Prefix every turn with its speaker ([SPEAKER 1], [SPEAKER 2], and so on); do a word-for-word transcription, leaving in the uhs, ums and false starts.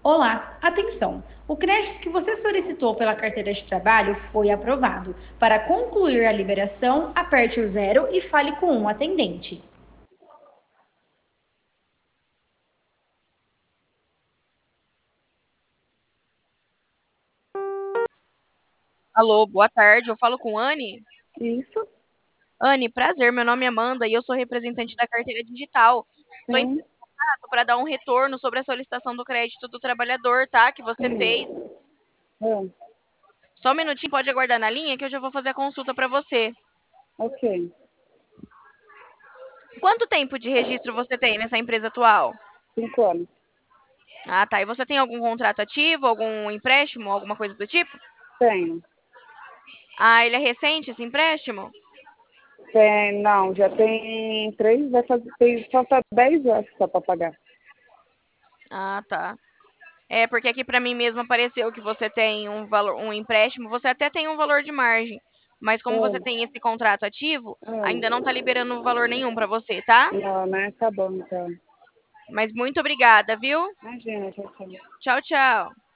[SPEAKER 1] Olá, atenção! O crédito que você solicitou pela carteira de trabalho foi aprovado. Para concluir a liberação, aperte o zero e fale com um atendente.
[SPEAKER 2] Alô, boa tarde. Eu falo com Anne.
[SPEAKER 1] Isso,
[SPEAKER 2] Anne, prazer. Meu nome é Amanda e eu sou representante da carteira digital. Estou entrando
[SPEAKER 1] sim,
[SPEAKER 2] em contato para dar um retorno sobre a solicitação do crédito do trabalhador, tá? Que você fez.
[SPEAKER 1] sim. Ah,
[SPEAKER 2] Só um minutinho, pode aguardar na linha que eu já vou fazer a consulta para você.
[SPEAKER 1] ok.
[SPEAKER 2] Quanto tempo de registro você tem nessa empresa atual?
[SPEAKER 1] Cinco anos.
[SPEAKER 2] Ah, tá. E você tem algum contrato ativo, algum empréstimo, alguma coisa do tipo?
[SPEAKER 1] Tenho.
[SPEAKER 2] Ah, ele é recente esse empréstimo?
[SPEAKER 1] Tem, não, já tem três, vai fazer, tem, falta dez anos só para pagar.
[SPEAKER 2] Ah, tá. É, porque aqui para mim mesmo apareceu que você tem um valor, um empréstimo, você até tem um valor de margem, mas como você
[SPEAKER 1] Ah,
[SPEAKER 2] tem esse contrato ativo, ainda não tá
[SPEAKER 1] ah,
[SPEAKER 2] liberando valor nenhum para você, tá?
[SPEAKER 1] não, né? Tá bom, então.
[SPEAKER 2] Mas muito obrigada, viu?
[SPEAKER 1] Imagina, tchau, tchau.
[SPEAKER 2] Tchau, tchau.